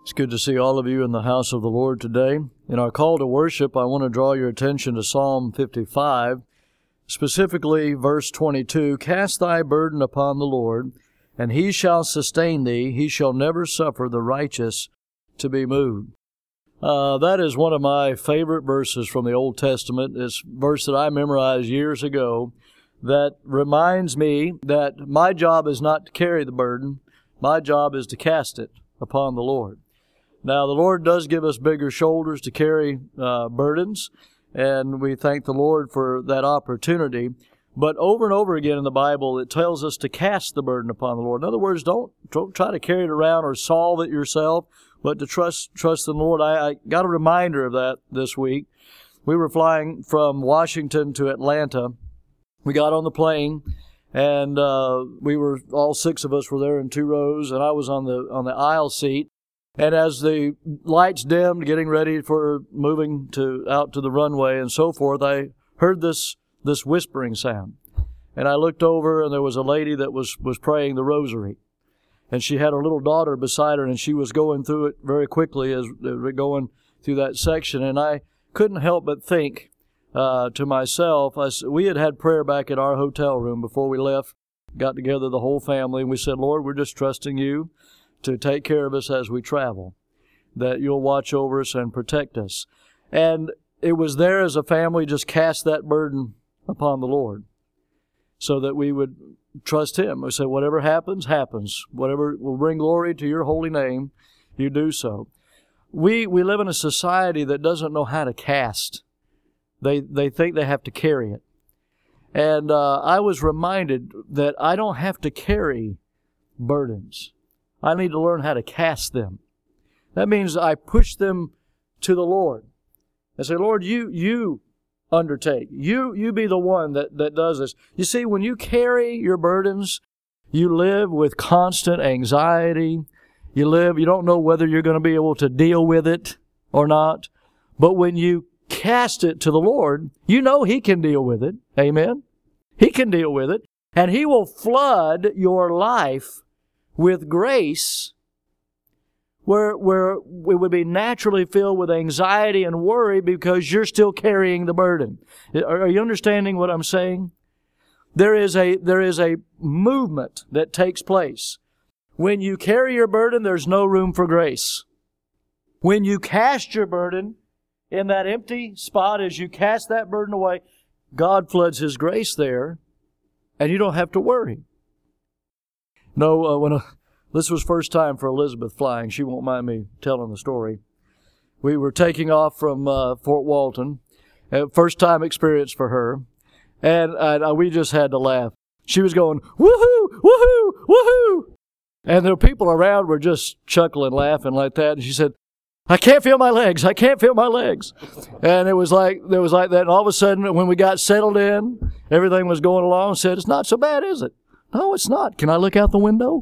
It's good to see all of you in the house of the Lord today. In our call to worship, I want to draw your attention to Psalm 55, specifically verse 22. Cast thy burden upon the Lord, and he shall sustain thee. He shall never suffer the righteous to be moved. That is one of my favorite verses from the Old Testament. It's a verse that I memorized years ago that reminds me that my job is not to carry the burden. My job is to cast it upon the Lord. Now, the Lord does give us bigger shoulders to carry burdens, and we thank the Lord for that opportunity. But over and over again in the Bible, it tells us to cast the burden upon the Lord. In other words, don't try to carry it around or solve it yourself, but to trust in the Lord. I got a reminder of that this week. We were flying from Washington to Atlanta. We got on the plane, and we were all six of us were there in two rows, and I was on the aisle seat. And as the lights dimmed, getting ready for moving out to the runway and so forth, I heard this whispering sound. And I looked over, and there was a lady that was praying the rosary. And she had her little daughter beside her, and she was going through it very quickly as we're going through that section. And I couldn't help but think to myself, we had prayer back at our hotel room before we left, got together the whole family, and we said, Lord, we're just trusting you to take care of us as we travel, that you'll watch over us and protect us. And it was there as a family just cast that burden upon the Lord so that we would trust Him. We said, whatever happens, happens. Whatever will bring glory to your holy name, you do so. We live in a society that doesn't know how to cast. They think they have to carry it. And I was reminded that I don't have to carry burdens. I need to learn how to cast them. That means I push them to the Lord. I say, Lord, you undertake. You be the one that does this. You see, when you carry your burdens, you live with constant anxiety. You don't know whether you're going to be able to deal with it or not. But when you cast it to the Lord, you know He can deal with it. Amen? He can deal with it. And He will flood your life with grace where it would be naturally filled with anxiety and worry because you're still carrying the burden. Are you understanding what I'm saying? There is a movement that takes place. When you carry your burden, there's no room for grace. When you cast your burden in that empty spot, as you cast that burden away, God floods His grace there, and you don't have to worry. No, this was first time for Elizabeth flying. She won't mind me telling the story. We were taking off from Fort Walton, first time experience for her, and we just had to laugh. She was going, woohoo, woohoo, woohoo! And the people around were just chuckling, laughing like that, and she said, I can't feel my legs. I can't feel my legs. And it was like that. And all of a sudden, when we got settled in, everything was going along, said, it's not so bad, is it? No, it's not. Can I look out the window?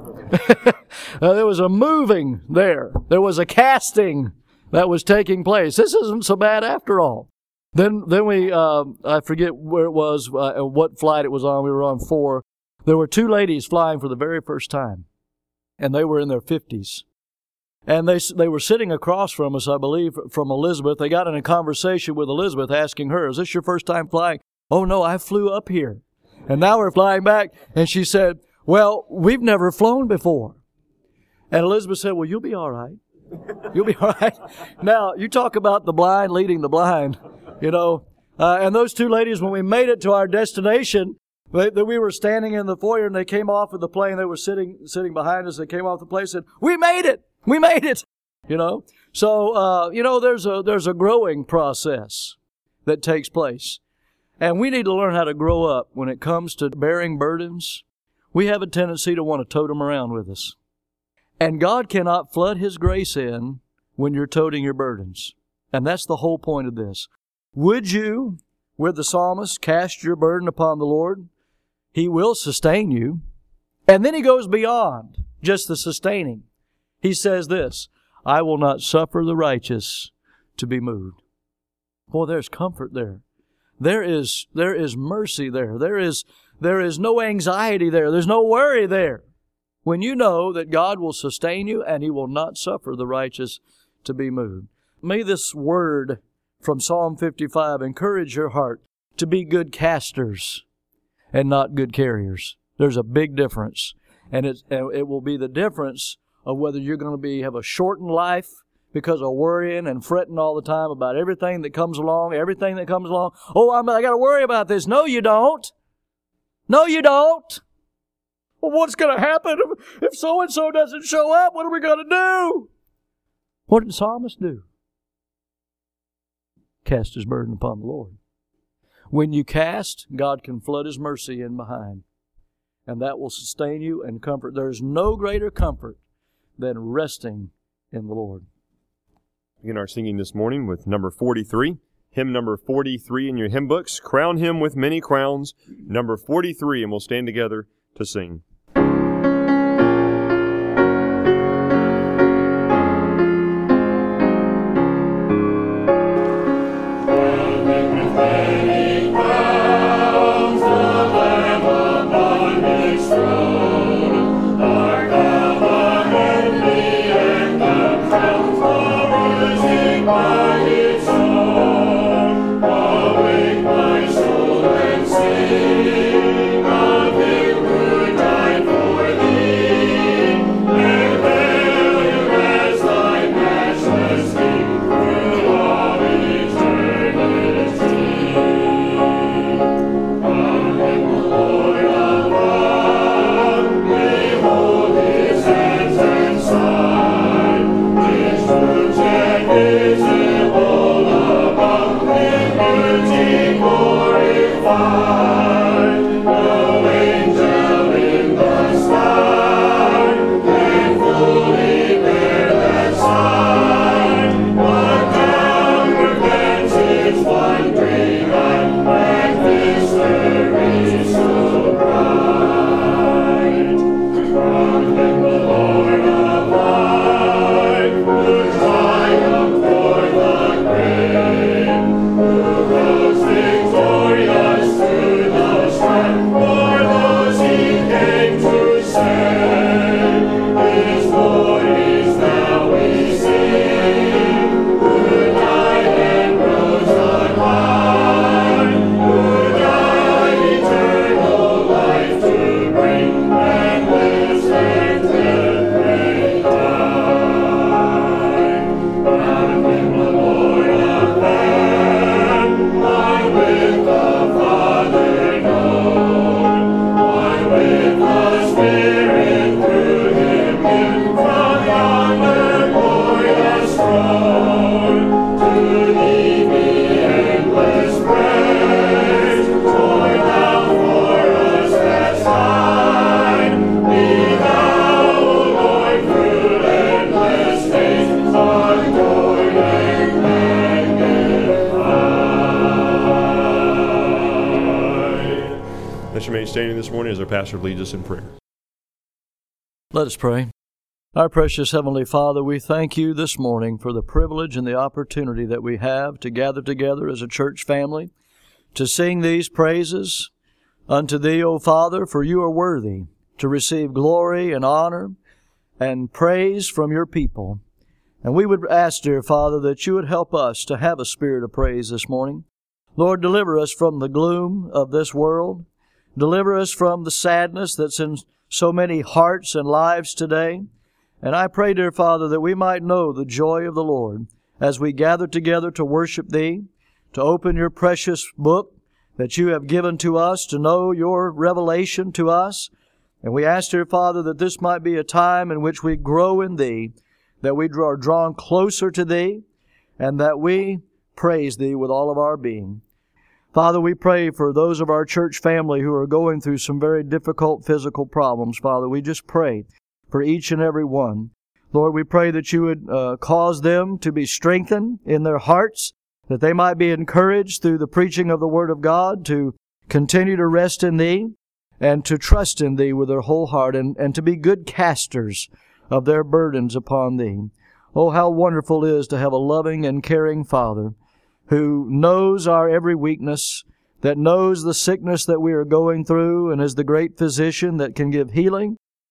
There was a moving there. There was a casting that was taking place. This isn't so bad after all. Then we, I forget where it was, what flight it was on. We were on 4. There were 2 ladies flying for the very first time, and they were in their 50s. And they were sitting across from us, I believe, from Elizabeth. They got in a conversation with Elizabeth, asking her, is this your first time flying? Oh, no, I flew up here. And now we're flying back. And she said, well, we've never flown before. And Elizabeth said, well, you'll be all right. You'll be all right. Now, you talk about the blind leading the blind, you know. And those 2 ladies, when we made it to our destination, we were standing in the foyer, and they came off of the plane. They were sitting behind us. They came off the plane and said, we made it. We made it, you know. So, there's a growing process that takes place. And we need to learn how to grow up when it comes to bearing burdens. We have a tendency to want to tote them around with us. And God cannot flood His grace in when you're toting your burdens. And that's the whole point of this. Would you, with the psalmist, cast your burden upon the Lord? He will sustain you. And then He goes beyond just the sustaining. He says this, I will not suffer the righteous to be moved. Boy, there's comfort there. There is mercy there. There is no anxiety there. There's no worry there. When you know that God will sustain you and He will not suffer the righteous to be moved. May this word from Psalm 55 encourage your heart to be good casters and not good carriers. There's a big difference. And it will be the difference of whether you're going to have a shortened life because of worrying and fretting all the time about everything that comes along. Oh, I got to worry about this. No, you don't. No, you don't. Well, what's going to happen if so-and-so doesn't show up? What are we going to do? What did the psalmist do? Cast his burden upon the Lord. When you cast, God can flood His mercy in behind. And that will sustain you and comfort. There's no greater comfort than resting in the Lord. Begin our singing this morning with number 43. Hymn number 43 in your hymn books. Crown Him with Many Crowns. Number 43, and we'll stand together to sing. Standing this morning as our pastor leads us in prayer. Let us pray. Our precious Heavenly Father, we thank You this morning for the privilege and the opportunity that we have to gather together as a church family to sing these praises unto Thee, O Father, for You are worthy to receive glory and honor and praise from Your people. And we would ask, dear Father, that You would help us to have a spirit of praise this morning. Lord, deliver us from the gloom of this world. Deliver us from the sadness that's in so many hearts and lives today. And I pray, dear Father, that we might know the joy of the Lord as we gather together to worship Thee, to open Your precious book that You have given to us, to know Your revelation to us. And we ask, dear Father, that this might be a time in which we grow in Thee, that we are drawn closer to Thee, and that we praise Thee with all of our being. Father, we pray for those of our church family who are going through some very difficult physical problems. Father, we just pray for each and every one. Lord, we pray that You would cause them to be strengthened in their hearts, that they might be encouraged through the preaching of the Word of God to continue to rest in Thee and to trust in Thee with their whole heart and to be good casters of their burdens upon Thee. Oh, how wonderful it is to have a loving and caring Father who knows our every weakness, that knows the sickness that we are going through, and is the great physician that can give healing,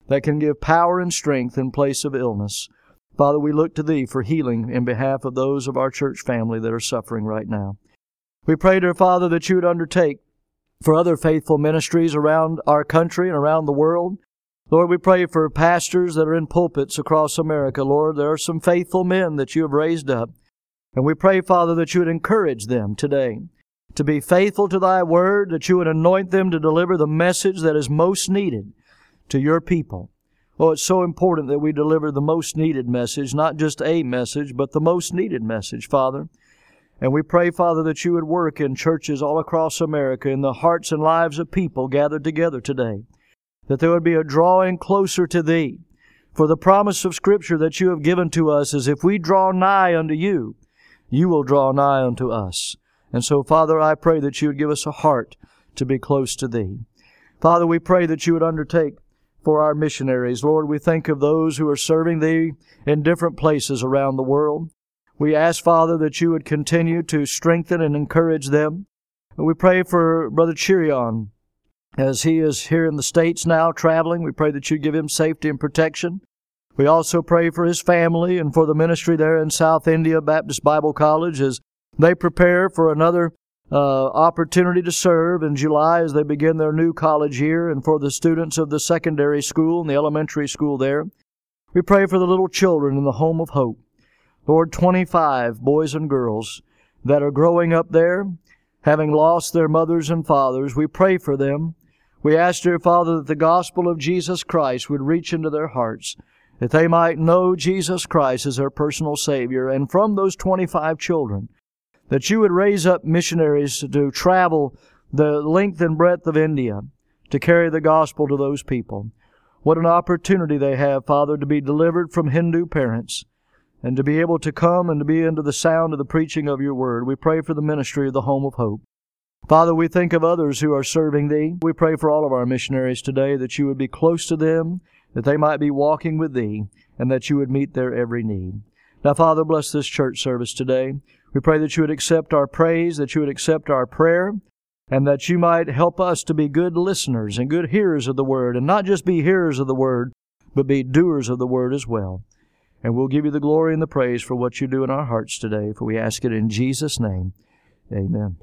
that can give power and strength in place of illness. Father, we look to Thee for healing in behalf of those of our church family that are suffering right now. We pray, dear Father, that You would undertake for other faithful ministries around our country and around the world. Lord, we pray for pastors that are in pulpits across America. Lord, there are some faithful men that You have raised up. And we pray, Father, that You would encourage them today to be faithful to Thy word, that You would anoint them to deliver the message that is most needed to Your people. Oh, it's so important that we deliver the most needed message, not just a message, but the most needed message, Father. And we pray, Father, that You would work in churches all across America, in the hearts and lives of people gathered together today, that there would be a drawing closer to Thee. For the promise of Scripture that You have given to us is if we draw nigh unto You, You will draw nigh unto us. And so, Father, I pray that You would give us a heart to be close to Thee. Father, we pray that You would undertake for our missionaries. Lord, we think of those who are serving Thee in different places around the world. We ask, Father, that You would continue to strengthen and encourage them. We pray for Brother Chirion as he is here in the States now traveling. We pray that You give him safety and protection. We also pray for his family and for the ministry there in South India Baptist Bible College as they prepare for another opportunity to serve in July as they begin their new college year, and for the students of the secondary school and the elementary school there. We pray for the little children in the Home of Hope. Lord, 25 boys and girls that are growing up there, having lost their mothers and fathers. We pray for them. We ask, dear Father, that the gospel of Jesus Christ would reach into their hearts, that they might know Jesus Christ as their personal Savior. And from those 25 children, that You would raise up missionaries to travel the length and breadth of India to carry the gospel to those people. What an opportunity they have, Father, to be delivered from Hindu parents and to be able to come and to be into the sound of the preaching of Your word. We pray for the ministry of the Home of Hope. Father, we think of others who are serving Thee. We pray for all of our missionaries today that You would be close to them, that they might be walking with Thee, and that You would meet their every need. Now, Father, bless this church service today. We pray that You would accept our praise, that You would accept our prayer, and that You might help us to be good listeners and good hearers of the Word, and not just be hearers of the Word, but be doers of the Word as well. And we'll give You the glory and the praise for what You do in our hearts today, for we ask it in Jesus' name. Amen.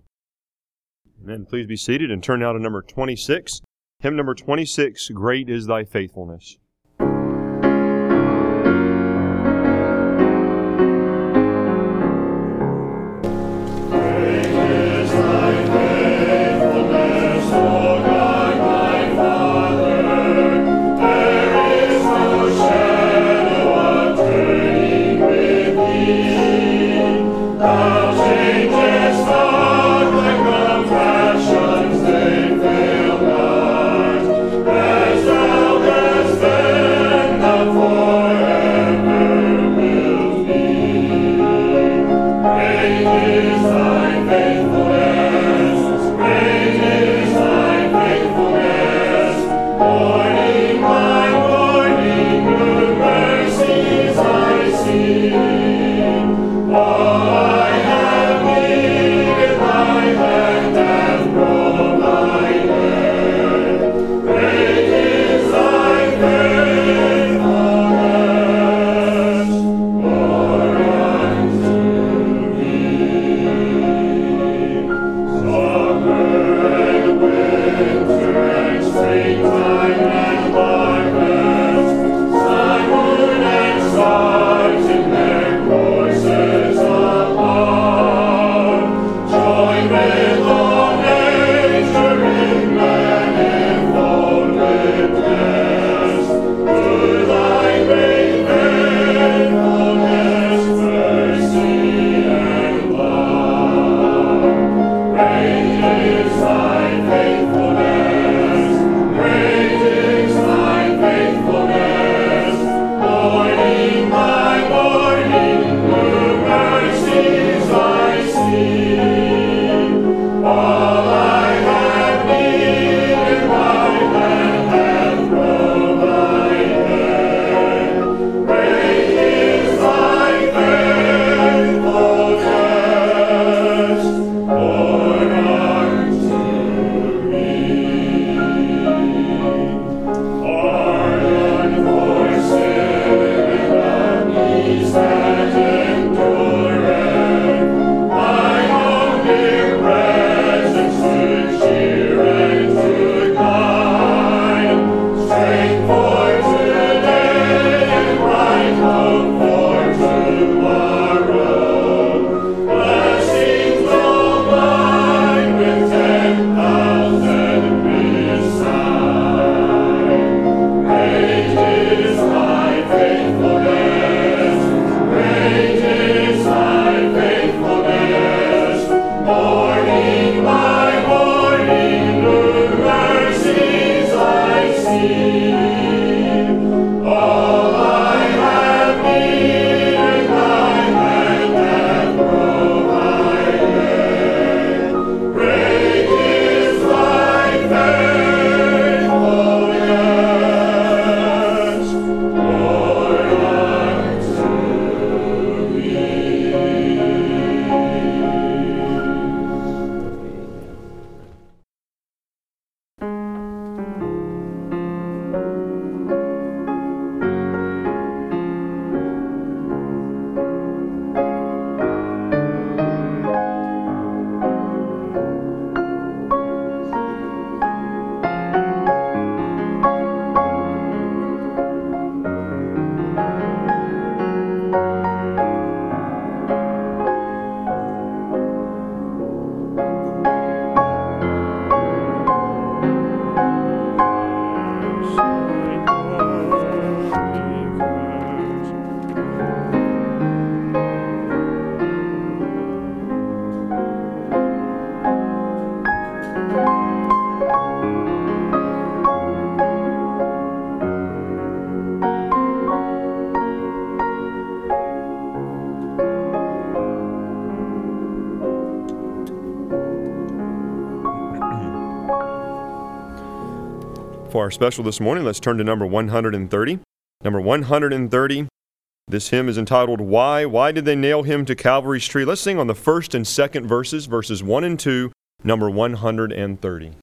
Amen. Please be seated and turn now to number 26. Hymn number 26, Great is Thy Faithfulness. For our special this morning, let's turn to number 130. Number 130, this hymn is entitled, Why? Why did they nail him to Calvary's tree? Let's sing on the first and second verses, verses 1 and 2, number 130.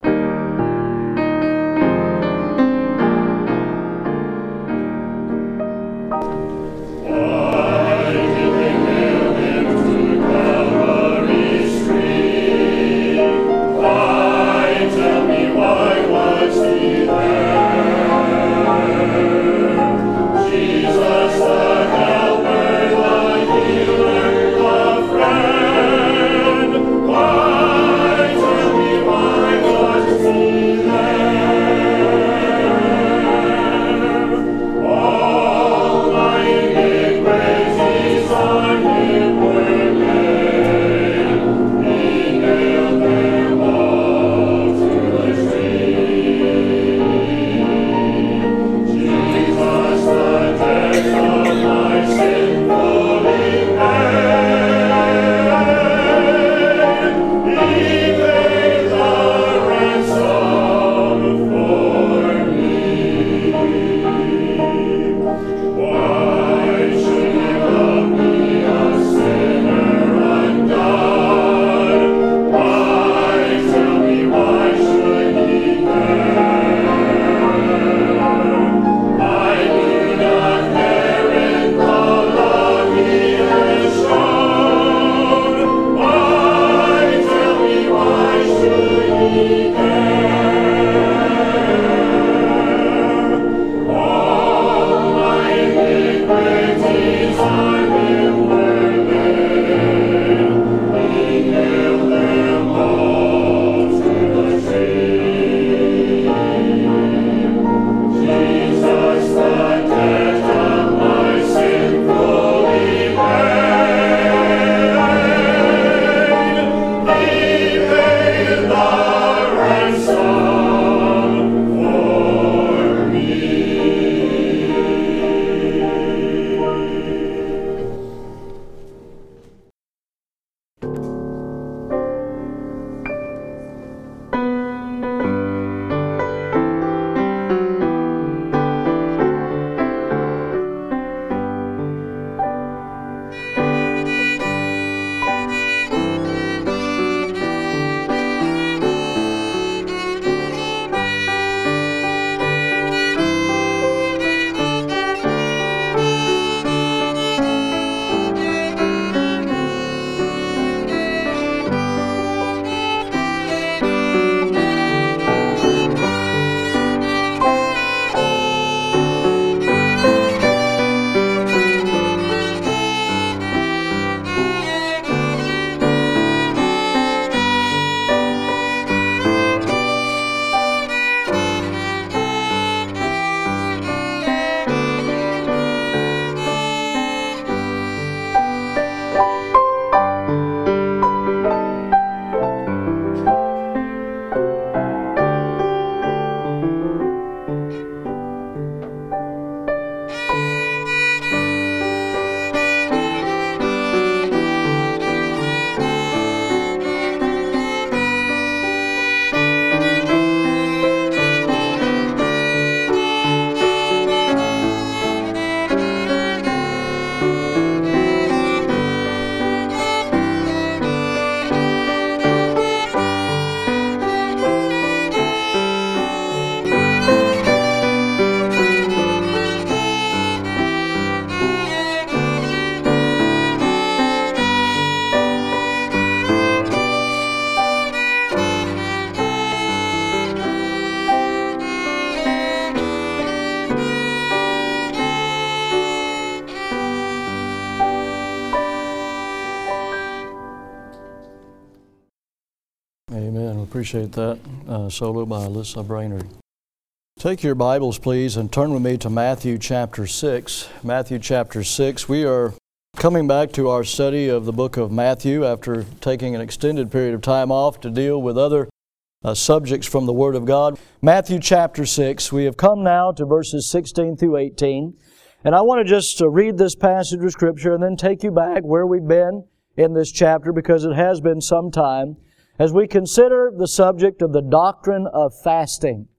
Amen. We appreciate that solo by Alyssa Brainerd. Take your Bibles, please, and turn with me to Matthew chapter 6. Matthew chapter 6. We are coming back to our study of the book of Matthew after taking an extended period of time off to deal with other subjects from the Word of God. Matthew chapter 6. We have come now to verses 16 through 18. And I want to just read this passage of Scripture and then take you back where we've been in this chapter, because it has been some time, as we consider the subject of the doctrine of fasting.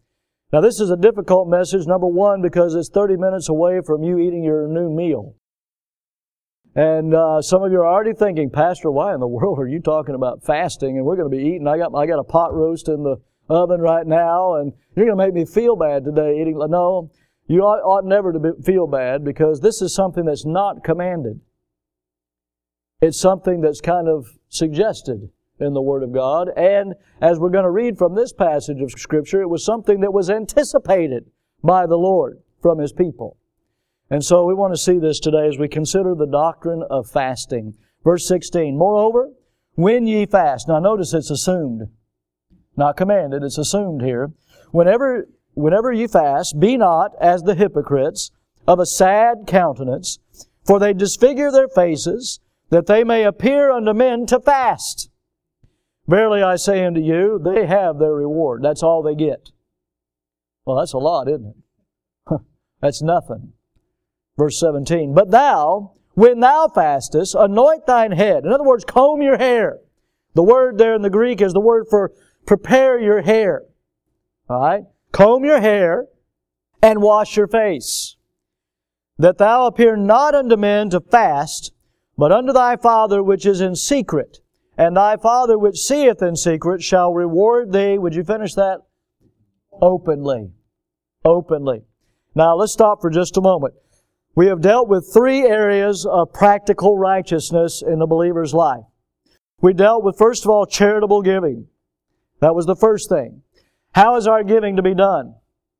Now, this is a difficult message, number one, because it's 30 minutes away from you eating your noon meal. And some of you are already thinking, Pastor, why in the world are you talking about fasting? And we're going to be eating. I got a pot roast in the oven right now, and you're going to make me feel bad today eating. No, you ought never to feel bad, because this is something that's not commanded. It's something that's kind of suggested in the Word of God. And as we're going to read from this passage of Scripture, it was something that was anticipated by the Lord from His people. And so we want to see this today as we consider the doctrine of fasting. Verse 16, moreover, when ye fast. Now notice it's assumed. Not commanded, it's assumed here. Whenever ye fast, be not as the hypocrites of a sad countenance, for they disfigure their faces, that they may appear unto men to fast. Verily I say unto you, they have their reward. That's all they get. Well, that's a lot, isn't it? That's nothing. Verse 17, but thou, when thou fastest, anoint thine head. In other words, comb your hair. The word there in the Greek is the word for prepare your hair. All right? Comb your hair and wash your face, that thou appear not unto men to fast, but unto thy Father which is in secret. And thy Father which seeth in secret shall reward thee. Would you finish that? Openly. Openly. Now let's stop for just a moment. We have dealt with three areas of practical righteousness in the believer's life. We dealt with, first of all, charitable giving. That was the first thing. How is our giving to be done?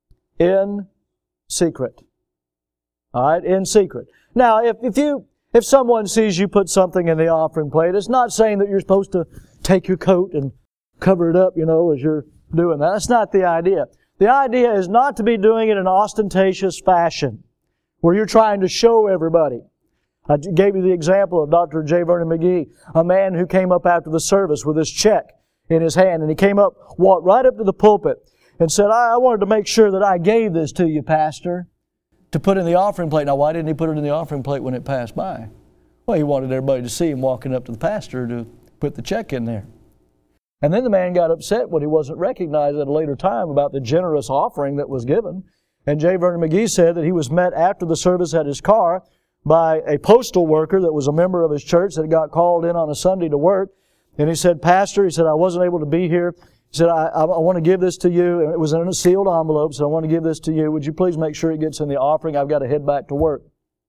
In secret. All right, in secret. Now, if someone sees you put something in the offering plate, it's not saying that you're supposed to take your coat and cover it up, as you're doing that. That's not the idea. The idea is not to be doing it in an ostentatious fashion, where you're trying to show everybody. I gave you the example of Dr. J. Vernon McGee, a man who came up after the service with his check in his hand, and he came up, walked right up to the pulpit, and said, I wanted to make sure that I gave this to you, Pastor, to put in the offering plate. Now, why didn't he put it in the offering plate when it passed by? Well, he wanted everybody to see him walking up to the pastor to put the check in there. And then the man got upset when he wasn't recognized at a later time about the generous offering that was given. And J. Vernon McGee said that he was met after the service at his car by a postal worker that was a member of his church that got called in on a Sunday to work. And he said, Pastor, he said, I wasn't able to be here. He said, I want to give this to you. And it was in a sealed envelope, so I want to give this to you. Would you please make sure it gets in the offering? I've got to head back to work.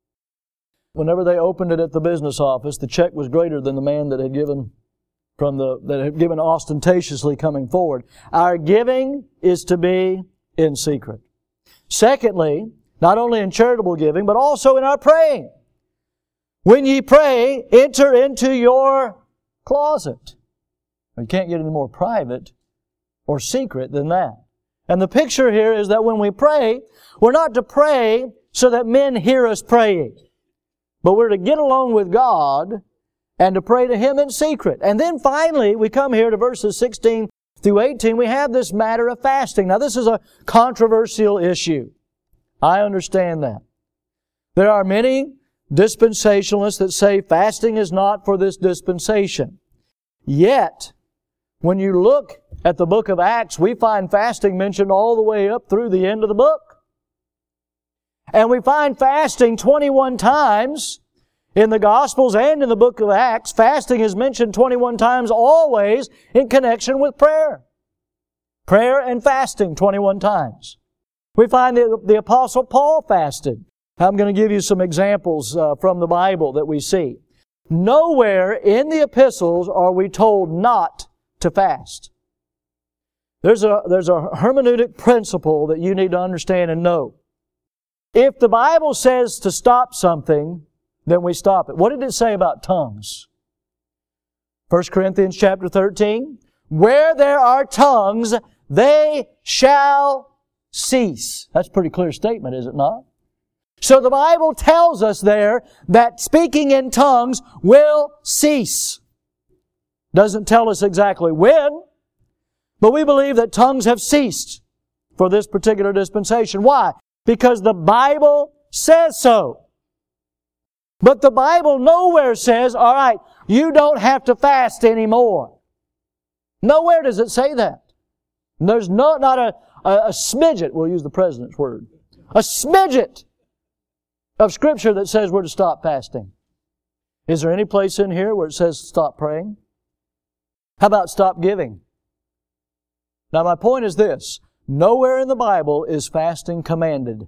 Whenever they opened it at the business office, the check was greater than the man that had given ostentatiously coming forward. Our giving is to be in secret. Secondly, not only in charitable giving, but also in our praying. When ye pray, enter into your closet. You can't get any more private or secret than that. And the picture here is that when we pray, we're not to pray so that men hear us praying, but we're to get along with God and to pray to Him in secret. And then finally, we come here to verses 16 through 18. We have this matter of fasting. Now, this is a controversial issue. I understand that. There are many dispensationalists that say fasting is not for this dispensation. Yet, when you look at the book of Acts, we find fasting mentioned all the way up through the end of the book. And we find fasting 21 times in the Gospels and in the book of Acts. Fasting is mentioned 21 times always in connection with prayer. Prayer and fasting 21 times. We find that the Apostle Paul fasted. I'm going to give you some examples from the Bible that we see. Nowhere in the epistles are we told not to fast. There's a hermeneutic principle that you need to understand and know. If the Bible says to stop something, then we stop it. What did it say about tongues? 1 Corinthians chapter 13. Where there are tongues, they shall cease. That's a pretty clear statement, is it not? So the Bible tells us there that speaking in tongues will cease. Doesn't tell us exactly when, but we believe that tongues have ceased for this particular dispensation. Why? Because the Bible says so. But the Bible nowhere says, all right, you don't have to fast anymore. Nowhere does it say that. There's not a smidget, we'll use the President's word, a smidget of Scripture that says we're to stop fasting. Is there any place in here where it says stop praying? How about stop giving? Now my point is this. Nowhere in the Bible is fasting commanded.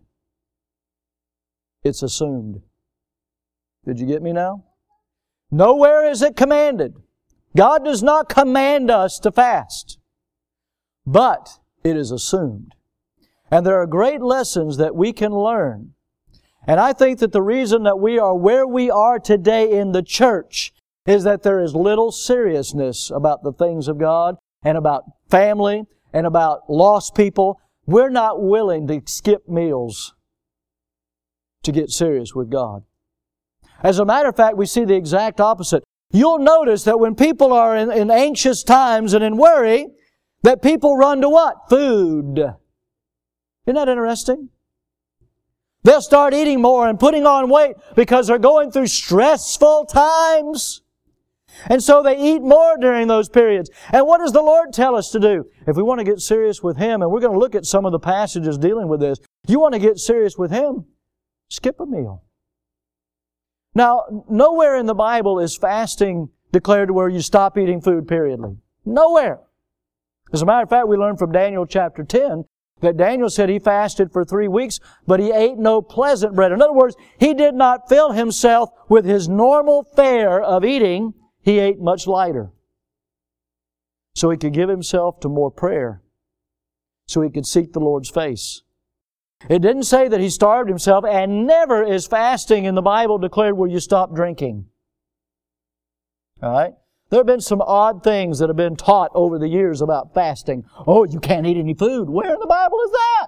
It's assumed. Did you get me now? Nowhere is it commanded. God does not command us to fast. But it is assumed. And there are great lessons that we can learn. And I think that the reason that we are where we are today in the church is that there is little seriousness about the things of God and about family and about lost people. We're not willing to skip meals to get serious with God. As a matter of fact, we see the exact opposite. You'll notice that when people are in anxious times and in worry, that people run to what? Food. Isn't that interesting? They'll start eating more and putting on weight because they're going through stressful times. And so they eat more during those periods. And what does the Lord tell us to do? If we want to get serious with Him, and we're going to look at some of the passages dealing with this, you want to get serious with Him, skip a meal. Now, nowhere in the Bible is fasting declared where you stop eating food periodly. Nowhere. As a matter of fact, we learn from Daniel chapter 10 that Daniel said he fasted for 3 weeks, but he ate no pleasant bread. In other words, he did not fill himself with his normal fare of eating. He ate much lighter, so he could give himself to more prayer, so he could seek the Lord's face. It didn't say that he starved himself, and never is fasting in the Bible declared where you stop drinking. All right? There have been some odd things that have been taught over the years about fasting. Oh, you can't eat any food. Where in the Bible is that?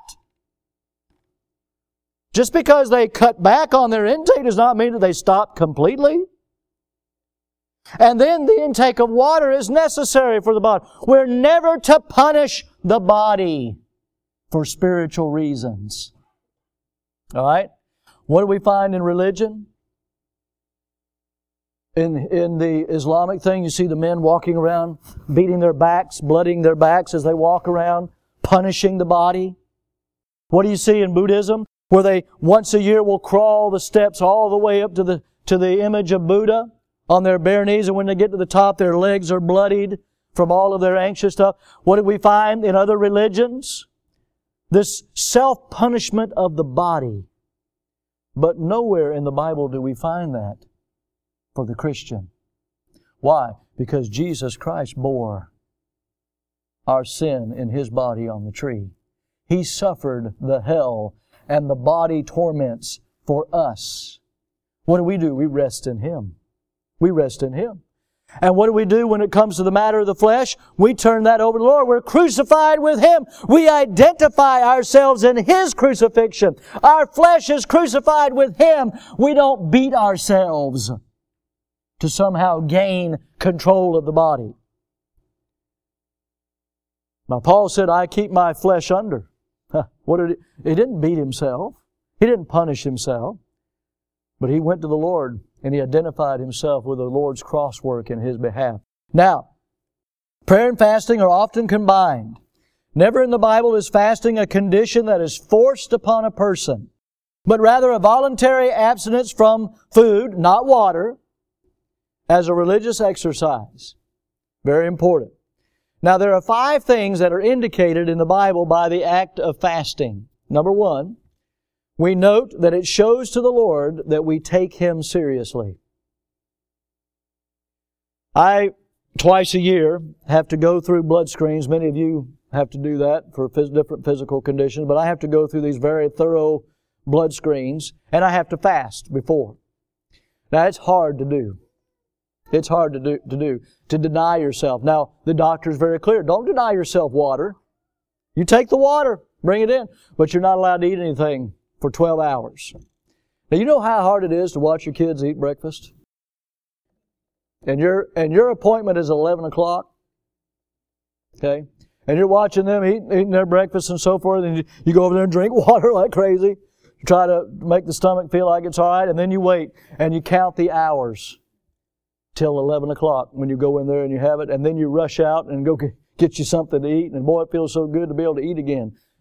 Just because they cut back on their intake does not mean that they stop completely. And then the intake of water is necessary for the body. We're never to punish the body for spiritual reasons. All right? What do we find in religion? In the Islamic thing, you see the men walking around, beating their backs, blooding their backs as they walk around, punishing the body. What do you see in Buddhism? Where they once a year will crawl the steps all the way up to the image of Buddha on their bare knees, and when they get to the top, their legs are bloodied from all of their anxious stuff. What do we find in other religions? This self-punishment of the body. But nowhere in the Bible do we find that for the Christian. Why? Because Jesus Christ bore our sin in His body on the tree. He suffered the hell and the body torments for us. What do? We rest in Him. We rest in Him. And what do we do when it comes to the matter of the flesh? We turn that over to the Lord. We're crucified with Him. We identify ourselves in His crucifixion. Our flesh is crucified with Him. We don't beat ourselves to somehow gain control of the body. Now Paul said, I keep my flesh under. He didn't beat himself. He didn't punish himself. But he went to the Lord and he identified himself with the Lord's cross work in his behalf. Now, prayer and fasting are often combined. Never in the Bible is fasting a condition that is forced upon a person, but rather a voluntary abstinence from food, not water, as a religious exercise. Very important. Now, there are 5 things that are indicated in the Bible by the act of fasting. Number 1, we note that it shows to the Lord that we take Him seriously. I, twice a year, have to go through blood screens. Many of you have to do that for different physical conditions, but I have to go through these very thorough blood screens, and I have to fast before. Now, it's hard to do. It's hard to deny yourself. Now, the doctor's very clear. Don't deny yourself water. You take the water, bring it in, but you're not allowed to eat anything for 12 hours. Now, you know how hard it is to watch your kids eat breakfast? And your appointment is 11 o'clock. Okay? And you're watching them eating their breakfast and so forth, and you go over there and drink water like crazy. You try to make the stomach feel like it's all right, and then you wait, and you count the hours till 11 o'clock when you go in there and you have it, and then you rush out and go get you something to eat, and boy, it feels so good to be able to eat again.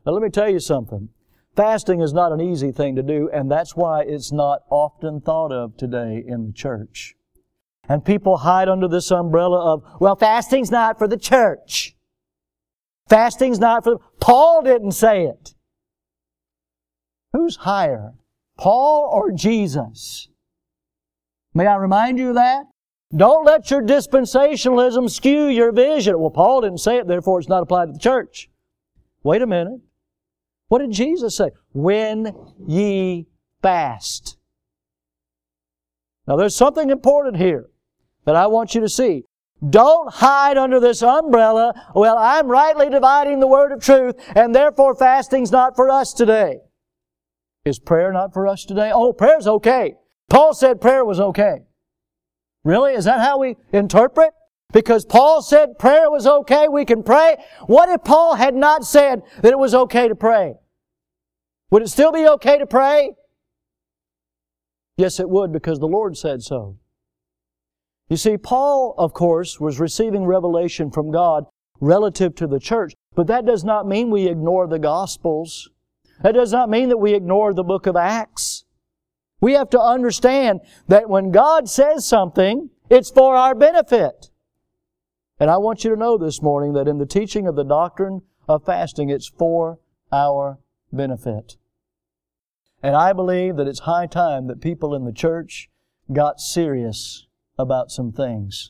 Now let me tell you something. Fasting is not an easy thing to do, and that's why it's not often thought of today in the church. And people hide under this umbrella of, well, fasting's not for the church. Fasting's not for... Paul didn't say it. Who's higher, Paul or Jesus? May I remind you of that? Don't let your dispensationalism skew your vision. Well, Paul didn't say it, therefore it's not applied to the church. Wait a minute. What did Jesus say? When ye fast. Now there's something important here that I want you to see. Don't hide under this umbrella, well, I'm rightly dividing the word of truth, and therefore fasting's not for us today. Is prayer not for us today? Oh, prayer's okay. Paul said prayer was okay. Really? Is that how we interpret? Because Paul said prayer was okay, we can pray. What if Paul had not said that it was okay to pray? Would it still be okay to pray? Yes, it would, because the Lord said so. You see, Paul, of course, was receiving revelation from God relative to the church, but that does not mean we ignore the Gospels. That does not mean that we ignore the book of Acts. We have to understand that when God says something, it's for our benefit. And I want you to know this morning that in the teaching of the doctrine of fasting, it's for our benefit. And I believe that it's high time that people in the church got serious about some things.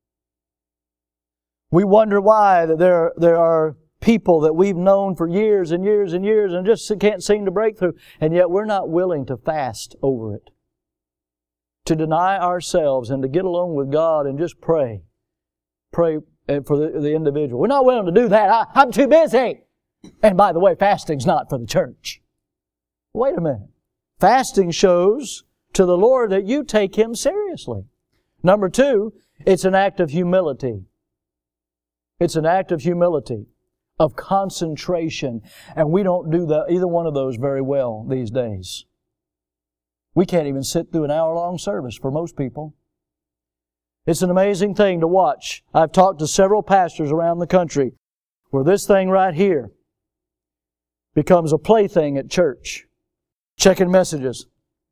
We wonder why that there are people that we've known for years and years and years and just can't seem to break through, and yet we're not willing to fast over it. To deny ourselves and to get alone with God and just pray. Pray for the individual. We're not willing to do that. I'm too busy. And by the way, fasting's not for the church. Wait a minute. Fasting shows to the Lord that you take Him seriously. Number two, it's an act of humility. It's an act of humility, of concentration. And we don't do either one of those very well these days. We can't even sit through an hour-long service for most people. It's an amazing thing to watch. I've talked to several pastors around the country where this thing right here becomes a plaything at church. Checking messages.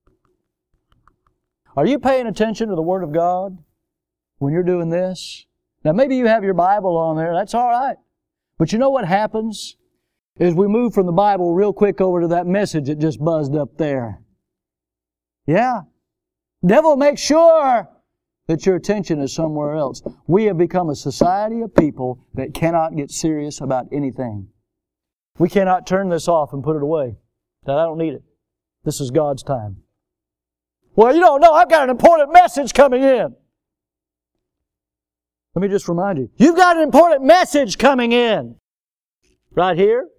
Are you paying attention to the Word of God when you're doing this? Now maybe you have your Bible on there. That's all right. But you know what happens? Is we move from the Bible real quick over to that message that just buzzed up there. Yeah. Devil makes sure that your attention is somewhere else. We have become a society of people that cannot get serious about anything. We cannot turn this off and put it away. That I don't need it. This is God's time. Well, you don't know. I've got an important message coming in. Let me just remind you. You've got an important message coming in. Right here.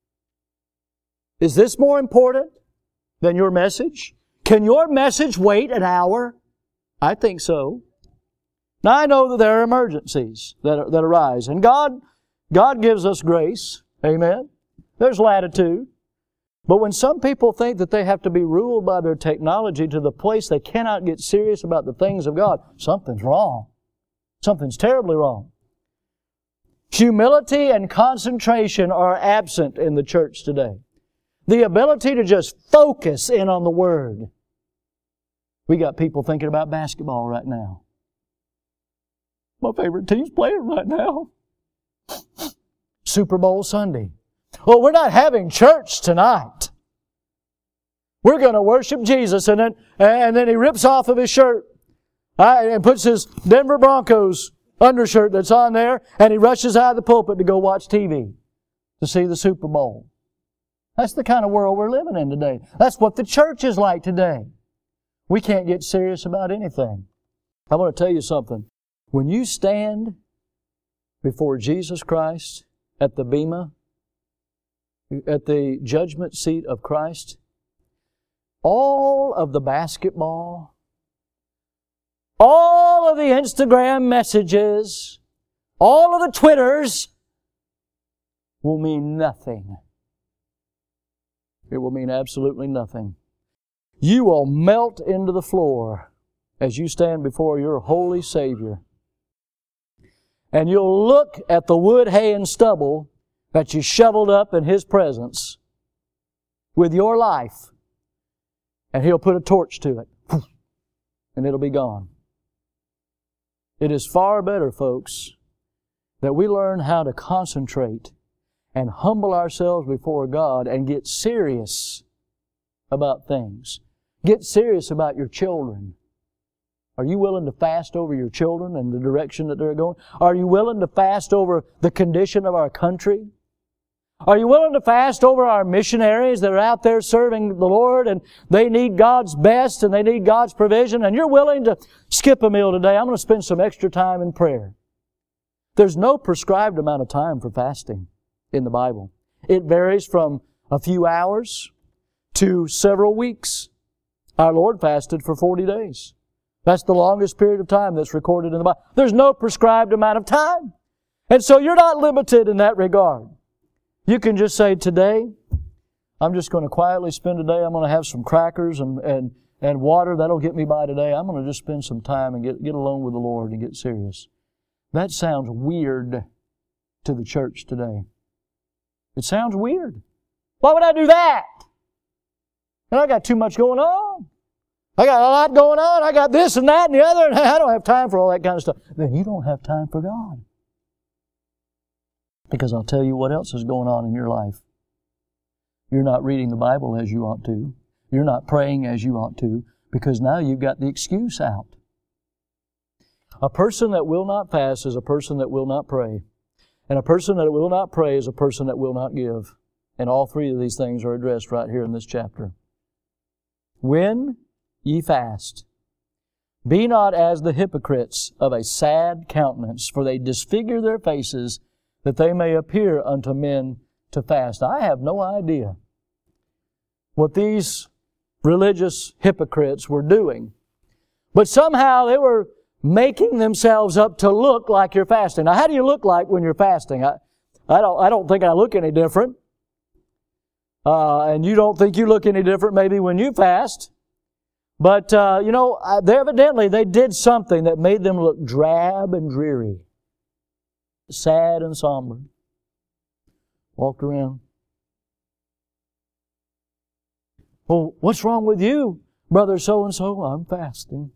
Is this more important than your message? Can your message wait an hour? I think so. Now I know that there are emergencies that arise. And God gives us grace. Amen. There's latitude. But when some people think that they have to be ruled by their technology to the place they cannot get serious about the things of God, something's wrong. Something's terribly wrong. Humility and concentration are absent in the church today. The ability to just focus in on the Word. We got people thinking about basketball right now. My favorite team's playing right now. Super Bowl Sunday. Well, we're not having church tonight. We're going to worship Jesus. And then he rips off of his shirt and puts his Denver Broncos undershirt that's on there, and he rushes out of the pulpit to go watch TV to see the Super Bowl. That's the kind of world we're living in today. That's what the church is like today. We can't get serious about anything. I want to tell you something. When you stand before Jesus Christ at the bema, at the judgment seat of Christ, all of the basketball, all of the Instagram messages, all of the Twitters will mean nothing. It will mean absolutely nothing. You will melt into the floor as you stand before your holy Savior. And you'll look at the wood, hay, and stubble that you shoveled up in His presence with your life, and He'll put a torch to it, and it'll be gone. It is far better, folks, that we learn how to concentrate and humble ourselves before God and get serious about things. Get serious about your children. Are you willing to fast over your children and the direction that they're going? Are you willing to fast over the condition of our country? Are you willing to fast over our missionaries that are out there serving the Lord and they need God's best and they need God's provision, and you're willing to skip a meal today? I'm going to spend some extra time in prayer. There's no prescribed amount of time for fasting in the Bible. It varies from a few hours to several weeks. Our Lord fasted for 40 days. That's the longest period of time that's recorded in the Bible. There's no prescribed amount of time. And so you're not limited in that regard. You can just say, today, I'm just going to quietly spend today. I'm going to have some crackers and water. That'll get me by today. I'm going to just spend some time and get alone with the Lord and get serious. That sounds weird to the church today. It sounds weird. Why would I do that? And I got too much going on. I got a lot going on. I got this and that and the other, and I don't have time for all that kind of stuff. Then you don't have time for God. Because I'll tell you what else is going on in your life. You're not reading the Bible as you ought to. You're not praying as you ought to, because now you've got the excuse out. A person that will not fast is a person that will not pray. And a person that will not pray is a person that will not give. And all three of these things are addressed right here in this chapter. When ye fast, be not as the hypocrites of a sad countenance, for they disfigure their faces, that they may appear unto men to fast. I have no idea what these religious hypocrites were doing, but somehow they were making themselves up to look like you're fasting. Now, how do you look like when you're fasting? I don't think I look any different. And you don't think you look any different maybe when you fast. But, evidently they did something that made them look drab and dreary. Sad and somber. Walked around. Well, what's wrong with you, brother so-and-so? I'm fasting.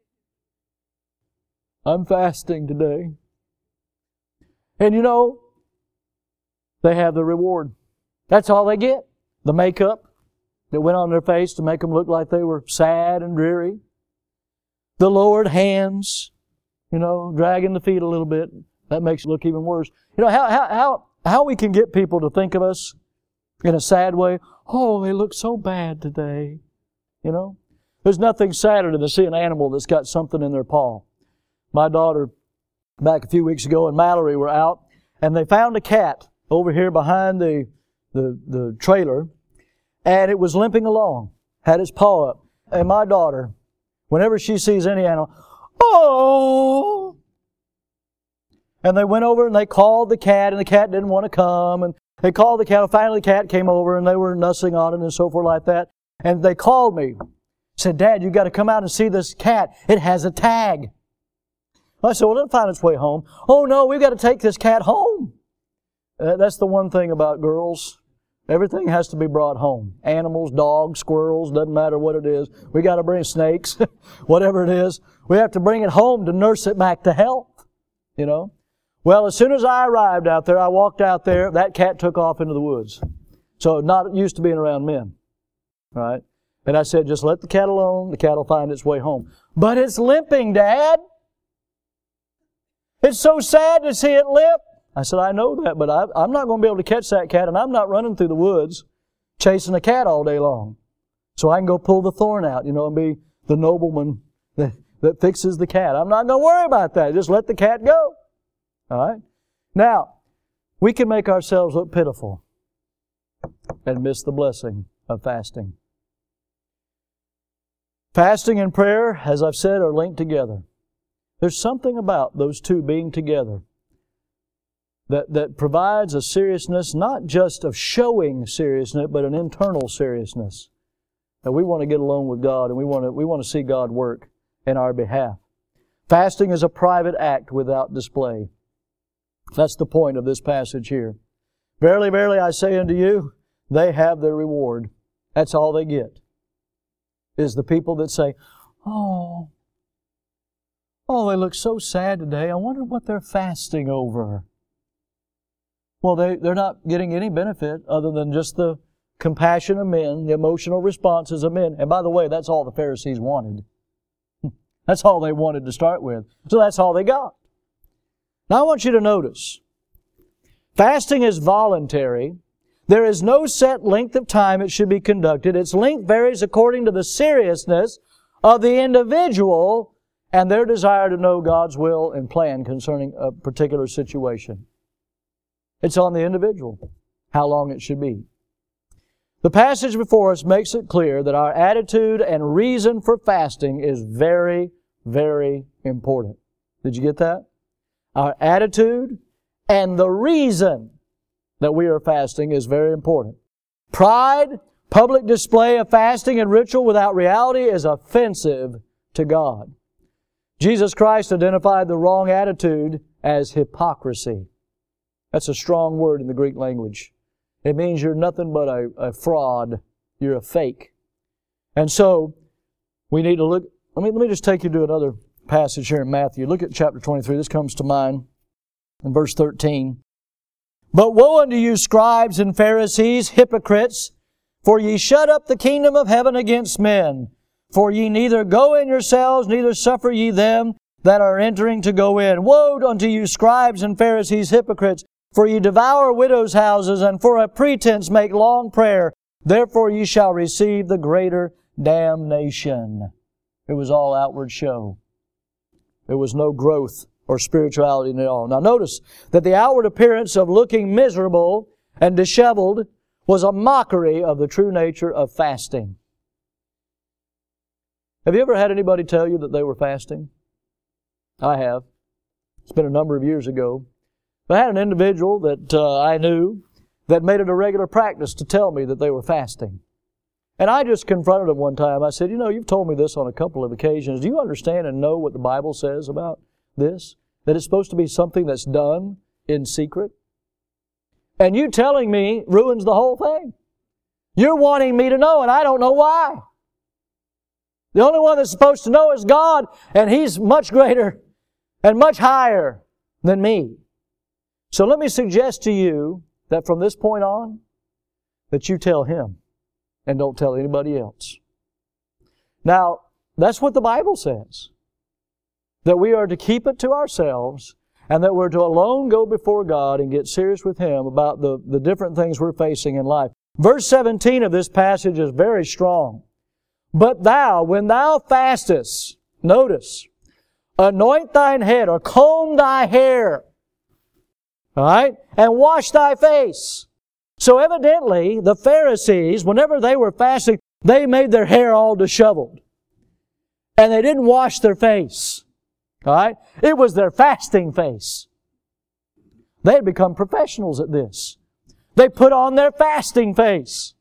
I'm fasting today. And they have the reward. That's all they get. The makeup that went on their face to make them look like they were sad and dreary. The lowered hands, dragging the feet a little bit. That makes it look even worse. How we can get people to think of us in a sad way. Oh, they look so bad today. There's nothing sadder than to see an animal that's got something in their paw. My daughter, back a few weeks ago, and Mallory were out, and they found a cat over here behind the trailer, and it was limping along, had its paw up. And my daughter, whenever she sees any animal, oh! And they went over and they called the cat, and the cat didn't want to come. And they called the cat, and finally the cat came over, and they were nussing on it and so forth like that. And they called me, said, Dad, you've got to come out and see this cat. It has a tag. I said, well, it'll find its way home. Oh, no, we've got to take this cat home. That's the one thing about girls. Everything has to be brought home. Animals, dogs, squirrels, doesn't matter what it is. We got to bring snakes, whatever it is. We have to bring it home to nurse it back to health, Well, as soon as I arrived out there, I walked out there, that cat took off into the woods. So not used to being around men, right? And I said, just let the cat alone. The cat will find its way home. But it's limping, Dad. It's so sad to see it limp. I said, I know that, but I'm not going to be able to catch that cat, and I'm not running through the woods chasing a cat all day long. So I can go pull the thorn out, and be the nobleman that fixes the cat. I'm not going to worry about that. Just let the cat go. All right? Now, we can make ourselves look pitiful and miss the blessing of fasting. Fasting and prayer, as I've said, are linked together. There's something about those two being together that provides a seriousness, not just of showing seriousness, but an internal seriousness. That we want to get along with God, and we want to see God work in our behalf. Fasting is a private act without display. That's the point of this passage here. Verily, verily, I say unto you, they have their reward. That's all they get, is the people that say, oh, they look so sad today. I wonder what they're fasting over. Well, they're not getting any benefit other than just the compassion of men, the emotional responses of men. And by the way, that's all the Pharisees wanted. That's all they wanted to start with. So that's all they got. Now I want you to notice, fasting is voluntary. There is no set length of time it should be conducted. Its length varies according to the seriousness of the individual and their desire to know God's will and plan concerning a particular situation. It's on the individual how long it should be. The passage before us makes it clear that our attitude and reason for fasting is very, very important. Did you get that? Our attitude and the reason that we are fasting is very important. Pride, public display of fasting and ritual without reality is offensive to God. Jesus Christ identified the wrong attitude as hypocrisy. That's a strong word in the Greek language. It means you're nothing but a fraud. You're a fake. And so, we need to look. Let me just take you to another passage here in Matthew. Look at chapter 23. This comes to mind in verse 13. But woe unto you, scribes and Pharisees, hypocrites, for ye shut up the kingdom of heaven against men. For ye neither go in yourselves, neither suffer ye them that are entering to go in. Woe unto you, scribes and Pharisees, hypocrites, for ye devour widows' houses, and for a pretense make long prayer. Therefore ye shall receive the greater damnation. It was all outward show. There was no growth or spirituality in it all. Now notice that the outward appearance of looking miserable and disheveled was a mockery of the true nature of fasting. Have you ever had anybody tell you that they were fasting? I have. It's been a number of years ago. I had an individual that I knew that made it a regular practice to tell me that they were fasting. And I just confronted him one time. I said, you've told me this on a couple of occasions. Do you understand and know what the Bible says about this? That it's supposed to be something that's done in secret? And you telling me ruins the whole thing. You're wanting me to know, and I don't know why. The only one that's supposed to know is God, and He's much greater and much higher than me. So let me suggest to you that from this point on, that you tell Him and don't tell anybody else. Now, that's what the Bible says. That we are to keep it to ourselves and that we're to alone go before God and get serious with Him about the different things we're facing in life. Verse 17 of this passage is very strong. But thou, when thou fastest, notice, anoint thine head or comb thy hair. All right? And wash thy face. So evidently, the Pharisees, whenever they were fasting, they made their hair all disheveled. And they didn't wash their face. All right? It was their fasting face. They had become professionals at this. They put on their fasting face.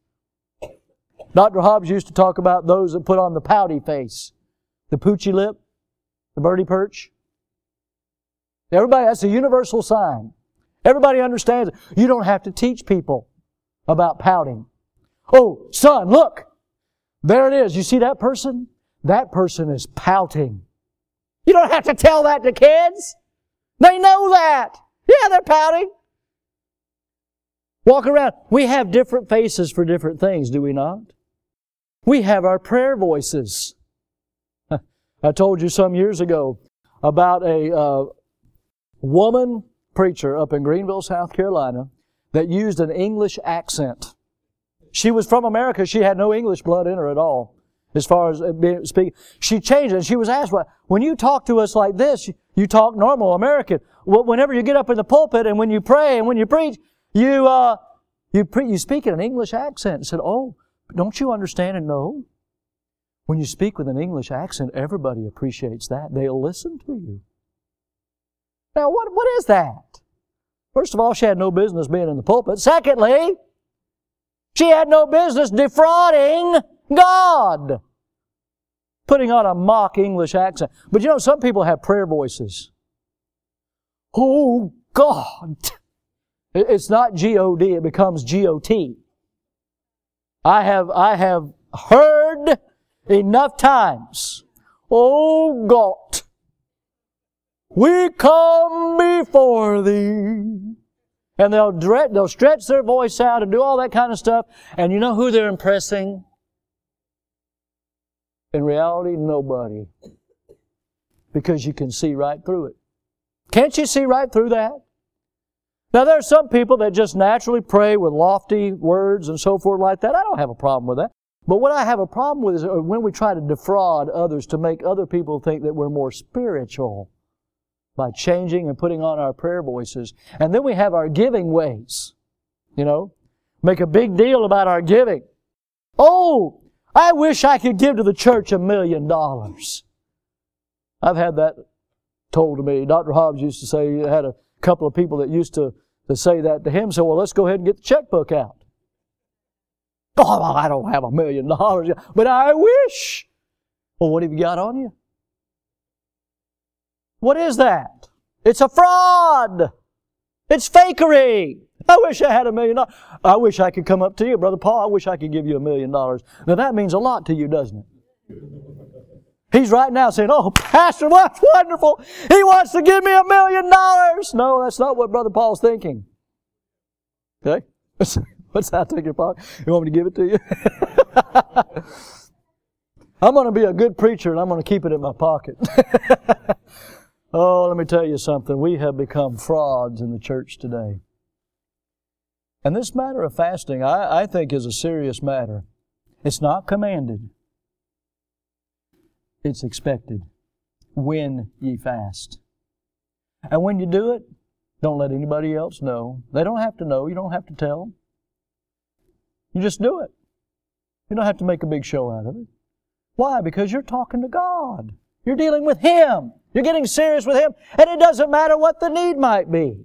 Dr. Hobbs used to talk about those that put on the pouty face. The poochy lip. The birdie perch. Everybody, that's a universal sign. Everybody understands it. You don't have to teach people about pouting. Oh, son, look. There it is. You see that person? That person is pouting. You don't have to tell that to kids. They know that. Yeah, they're pouting. Walk around. We have different faces for different things, do we not? We have our prayer voices. I told you some years ago about a woman preacher up in Greenville, South Carolina, that used an English accent. She was from America. She had no English blood in her at all, as far as being speaking. She changed it, and she was asked, well, when you talk to us like this, you talk normal American. Well, whenever you get up in the pulpit and when you pray and when you preach, you speak in an English accent. I said, oh, don't you understand and know? When you speak with an English accent, everybody appreciates that. They'll listen to you. Now, what is that? First of all, she had no business being in the pulpit. Secondly, she had no business defrauding God. Putting on a mock English accent. But you know, some people have prayer voices. Oh, God. It's not G-O-D, it becomes G-O-T. I have heard enough times, "Oh God, we come before Thee." And they'll stretch their voice out and do all that kind of stuff. And you know who they're impressing? In reality, nobody. Because you can see right through it. Can't you see right through that? Now, there are some people that just naturally pray with lofty words and so forth like that. I don't have a problem with that. But what I have a problem with is when we try to defraud others to make other people think that we're more spiritual by changing and putting on our prayer voices. And then we have our giving ways. You know, make a big deal about our giving. "Oh, I wish I could give to the church $1 million. I've had that told to me. Dr. Hobbs used to say, he had a couple of people that used to say that to him. So, "Well, let's go ahead and get the checkbook out." "Oh, well, I don't have $1 million, but I wish." "Well, what have you got on you?" What is that? It's a fraud. It's fakery. "I wish I had $1 million. I wish I could come up to you, Brother Paul. I wish I could give you $1 million. Now that means a lot to you, doesn't it? He's right now saying, "Oh, Pastor, that's wonderful. He wants to give me $1 million. No, that's not what Brother Paul's thinking. Okay? What's that? Take your pocket. You want me to give it to you? I'm going to be a good preacher and I'm going to keep it in my pocket. Oh, let me tell you something. We have become frauds in the church today. And this matter of fasting, I think, is a serious matter. It's not commanded. It's expected. When ye fast. And when you do it, don't let anybody else know. They don't have to know. You don't have to tell them. You just do it. You don't have to make a big show out of it. Why? Because you're talking to God. You're dealing with Him. You're getting serious with Him. And it doesn't matter what the need might be.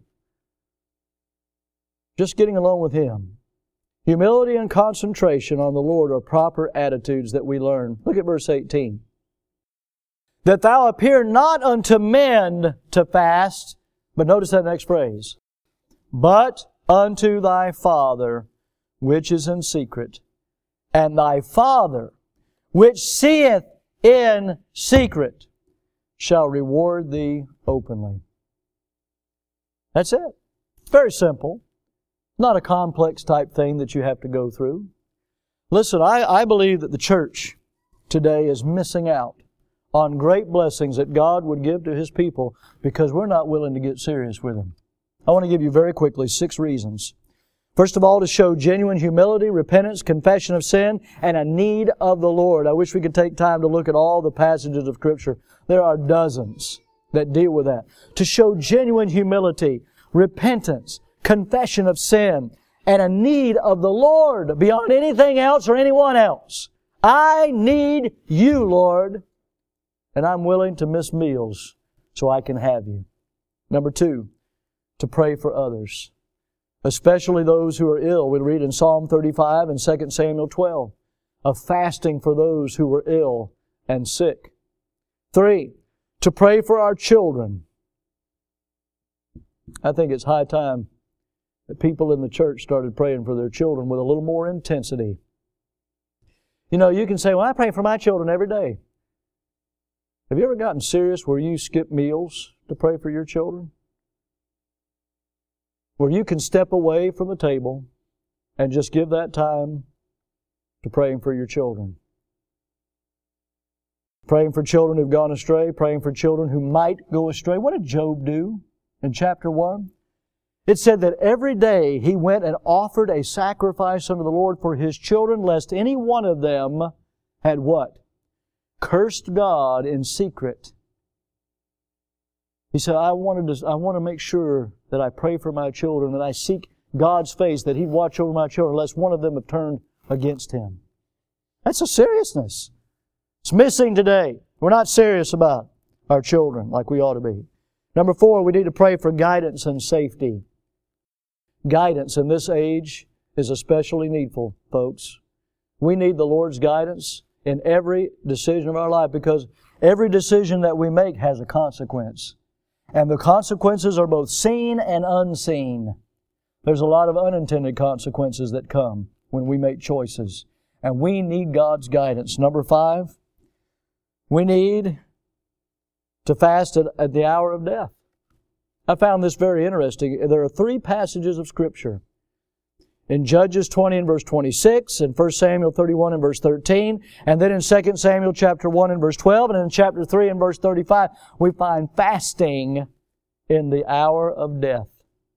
Just getting along with Him. Humility and concentration on the Lord are proper attitudes that we learn. Look at verse 18. That thou appear not unto men to fast, but notice that next phrase, but unto thy Father which is in secret, and thy Father which seeth in secret shall reward thee openly. That's it. Very simple. Not a complex type thing that you have to go through. Listen, I believe that the church today is missing out on great blessings that God would give to His people because we're not willing to get serious with Him. I want to give you very quickly 6 reasons. First of all, to show genuine humility, repentance, confession of sin, and a need of the Lord. I wish we could take time to look at all the passages of Scripture. There are dozens that deal with that. To show genuine humility, repentance, confession of sin, and a need of the Lord beyond anything else or anyone else. I need You, Lord, and I'm willing to miss meals so I can have You. Number 2, to pray for others, especially those who are ill. We read in Psalm 35 and 2 Samuel 12 of fasting for those who were ill and sick. 3, to pray for our children. I think it's high time that people in the church started praying for their children with a little more intensity. You know, you can say, "Well, I pray for my children every day." Have you ever gotten serious where you skip meals to pray for your children? Where you can step away from the table and just give that time to praying for your children. Praying for children who've gone astray, praying for children who might go astray. What did Job do in chapter 1? It said that every day he went and offered a sacrifice unto the Lord for his children, lest any one of them had what? Cursed God in secret. He said, I want to make sure that I pray for my children, and I seek God's face, that He'd watch over my children, lest one of them have turned against Him. That's a seriousness. It's missing today. We're not serious about our children like we ought to be. Number 4, we need to pray for guidance and safety. Guidance in this age is especially needful, folks. We need the Lord's guidance in every decision of our life, because every decision that we make has a consequence. And the consequences are both seen and unseen. There's a lot of unintended consequences that come when we make choices. And we need God's guidance. Number 5, we need to fast at the hour of death. I found this very interesting. There are 3 passages of Scripture. In Judges 20 and verse 26, in 1 Samuel 31 and verse 13, and then in 2 Samuel chapter 1 and verse 12, and in chapter 3 and verse 35, we find fasting in the hour of death.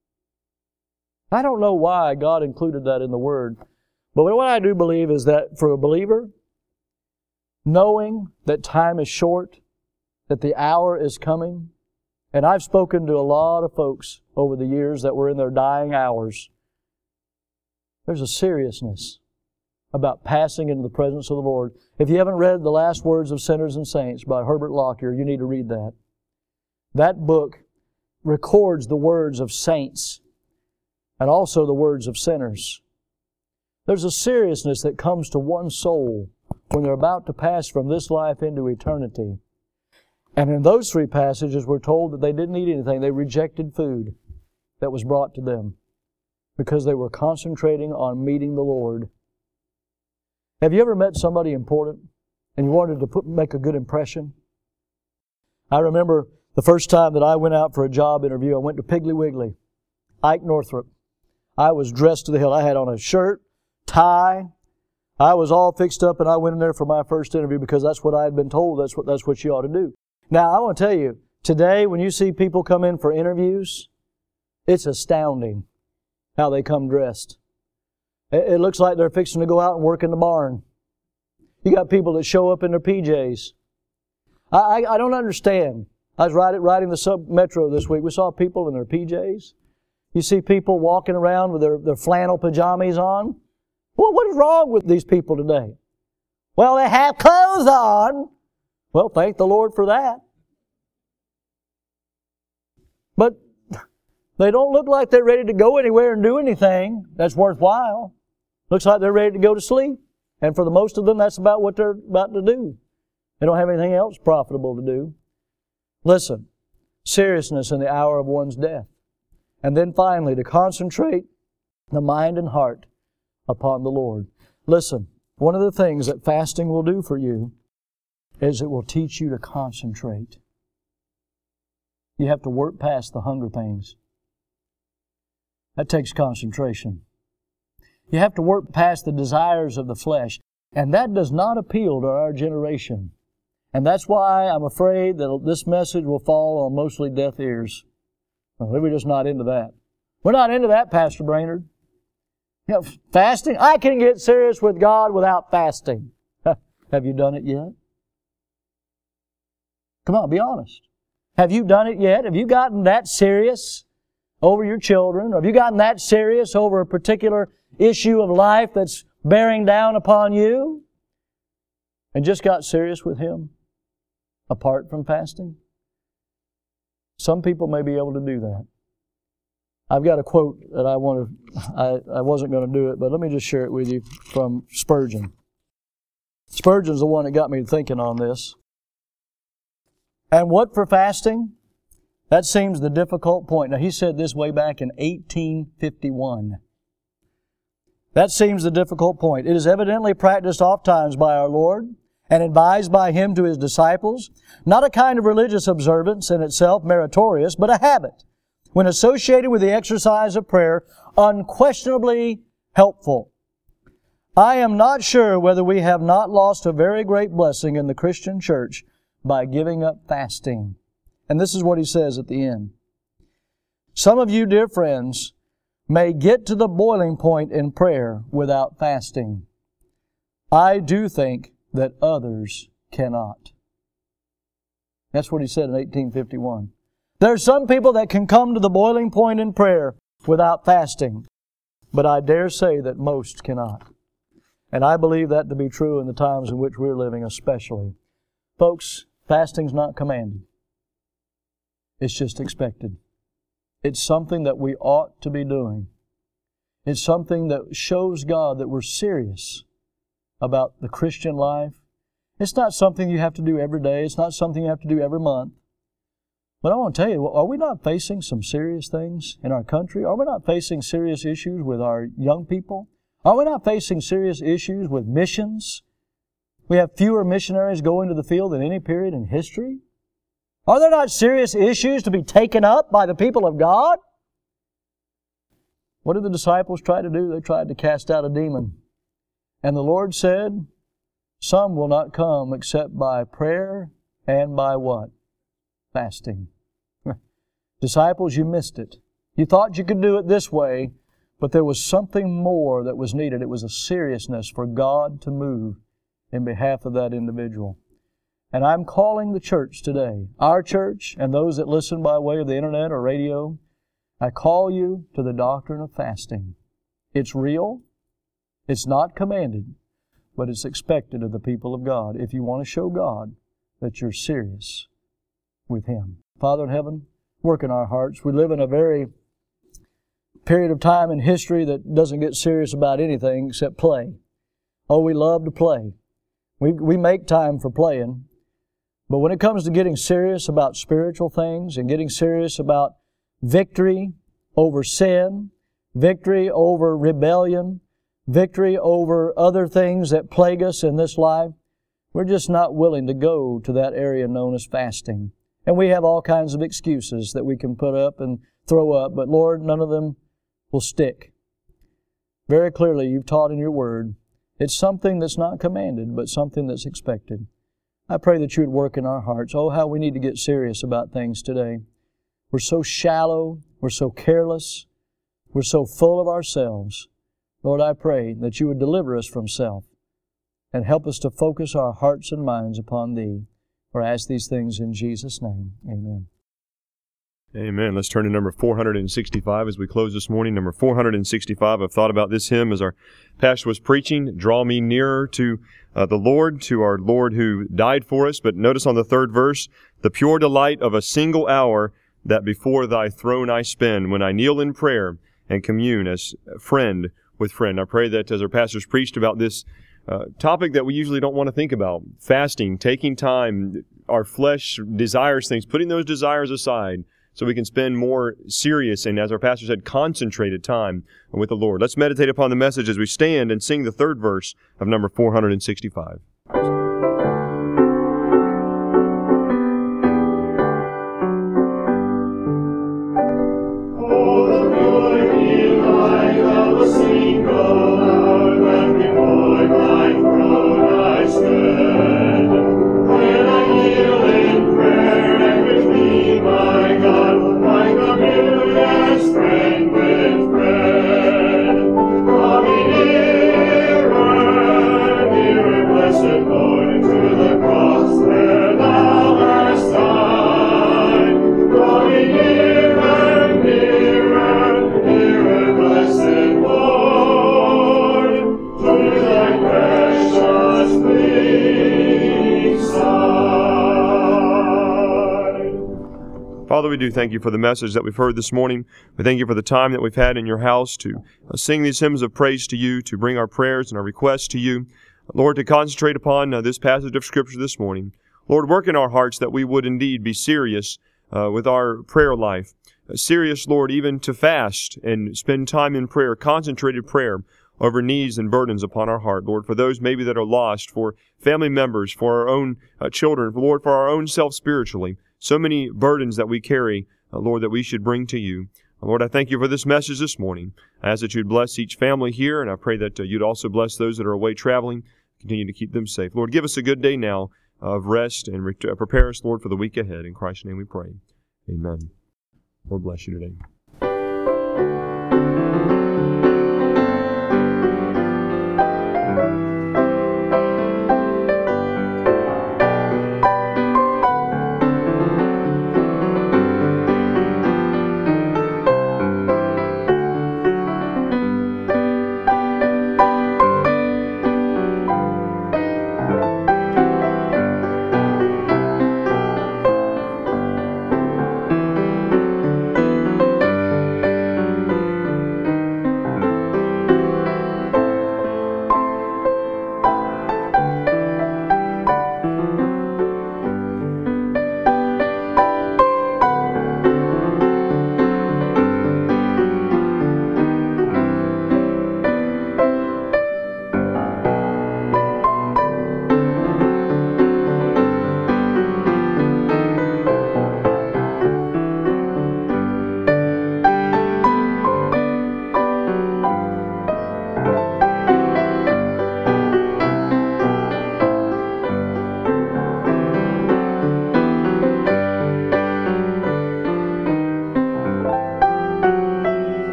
I don't know why God included that in the Word, but what I do believe is that for a believer, knowing that time is short, that the hour is coming, and I've spoken to a lot of folks over the years that were in their dying hours, there's a seriousness about passing into the presence of the Lord. If you haven't read The Last Words of Sinners and Saints by Herbert Lockyer, you need to read that. That book records the words of saints and also the words of sinners. There's a seriousness that comes to one soul when they're about to pass from this life into eternity. And in those 3 passages, we're told that they didn't eat anything. They rejected food that was brought to them because they were concentrating on meeting the Lord. Have you ever met somebody important and you wanted to make a good impression? I remember the first time that I went out for a job interview, I went to Piggly Wiggly, Ike Northrup. I was dressed to the hilt. I had on a shirt, tie. I was all fixed up, and I went in there for my first interview because that's what I had been told. That's what you ought to do. Now, I want to tell you, today when you see people come in for interviews, it's astounding how they come dressed. It looks like they're fixing to go out and work in the barn. You got people that show up in their PJs. I don't understand. I was riding the sub-metro this week. We saw people in their PJs. You see people walking around with their flannel pajamas on. Well, what is wrong with these people today? Well, they have clothes on. Well, thank the Lord for that. But they don't look like they're ready to go anywhere and do anything that's worthwhile. Looks like they're ready to go to sleep. And for the most of them, that's about what they're about to do. They don't have anything else profitable to do. Listen, seriousness in the hour of one's death. And then finally, to concentrate the mind and heart upon the Lord. Listen, one of the things that fasting will do for you is it will teach you to concentrate. You have to work past the hunger pains. That takes concentration. You have to work past the desires of the flesh. And that does not appeal to our generation. And that's why I'm afraid that this message will fall on mostly deaf ears. Well, we're just not into that. We're not into that, Pastor Brainerd. You know, fasting? I can get serious with God without fasting. Have you done it yet? Come on, be honest. Have you done it yet? Have you gotten that serious over your children? Have you gotten that serious over a particular issue of life that's bearing down upon you? And just got serious with Him apart from fasting? Some people may be able to do that. I've got a quote that I wasn't going to do it, but let me just share it with you from Spurgeon. Spurgeon's the one that got me thinking on this. And what for fasting? That seems the difficult point. Now, he said this way back in 1851. That seems the difficult point. It is evidently practiced oft times by our Lord and advised by Him to His disciples, not a kind of religious observance in itself meritorious, but a habit, when associated with the exercise of prayer, unquestionably helpful. I am not sure whether we have not lost a very great blessing in the Christian church by giving up fasting. And this is what he says at the end. Some of you, dear friends, may get to the boiling point in prayer without fasting. I do think that others cannot. That's what he said in 1851. There are some people that can come to the boiling point in prayer without fasting, but I dare say that most cannot. And I believe that to be true in the times in which we're living especially. Folks, fasting's not commanded. It's just expected. It's something that we ought to be doing. It's something that shows God that we're serious about the Christian life. It's not something you have to do every day. It's not something you have to do every month. But I want to tell you, are we not facing some serious things in our country? Are we not facing serious issues with our young people? Are we not facing serious issues with missions? We have fewer missionaries going to the field than any period in history. Are there not serious issues to be taken up by the people of God? What did the disciples try to do? They tried to cast out a demon. And the Lord said, some will not come except by prayer and by what? Fasting. Disciples, you missed it. You thought you could do it this way, but there was something more that was needed. It was a seriousness for God to move in behalf of that individual. And I'm calling the church today, our church and those that listen by way of the internet or radio, I call you to the doctrine of fasting. It's real. It's not commanded, but it's expected of the people of God if you want to show God that you're serious with Him. Father in heaven, work in our hearts. We live in a very period of time in history that doesn't get serious about anything except play. Oh, we love to play. We make time for playing. But when it comes to getting serious about spiritual things and getting serious about victory over sin, victory over rebellion, victory over other things that plague us in this life, we're just not willing to go to that area known as fasting. And we have all kinds of excuses that we can put up and throw up, but Lord, none of them will stick. Very clearly, you've taught in your Word, it's something that's not commanded, but something that's expected. I pray that you would work in our hearts. Oh, how we need to get serious about things today. We're so shallow. We're so careless. We're so full of ourselves. Lord, I pray that you would deliver us from self and help us to focus our hearts and minds upon Thee. For I ask these things in Jesus' name. Amen. Amen. Let's turn to number 465 as we close this morning. Number 465. I've thought about this hymn as our pastor was preaching. Draw me nearer to the Lord, to our Lord who died for us. But notice on the third verse, the pure delight of a single hour that before Thy throne I spend when I kneel in prayer and commune as friend with friend. I pray that as our pastors preached about this topic that we usually don't want to think about, fasting, taking time, our flesh desires things, putting those desires aside, so we can spend more serious and, as our pastor said, concentrated time with the Lord. Let's meditate upon the message as we stand and sing the third verse of number 465. Father, we do thank you for the message that we've heard this morning. We thank you for the time that we've had in your house to sing these hymns of praise to you, to bring our prayers and our requests to you. Lord, to concentrate upon this passage of Scripture this morning. Lord, work in our hearts that we would indeed be serious with our prayer life. Serious, Lord, even to fast and spend time in prayer, concentrated prayer over needs and burdens upon our heart. Lord, for those maybe that are lost, for family members, for our own children, Lord, for our own self spiritually. So many burdens that we carry, Lord, that we should bring to you. Lord, I thank you for this message this morning. I ask that you'd bless each family here, and I pray that you'd also bless those that are away traveling. Continue to keep them safe. Lord, give us a good day now of rest and prepare us, Lord, for the week ahead. In Christ's name we pray. Amen. Lord bless you today.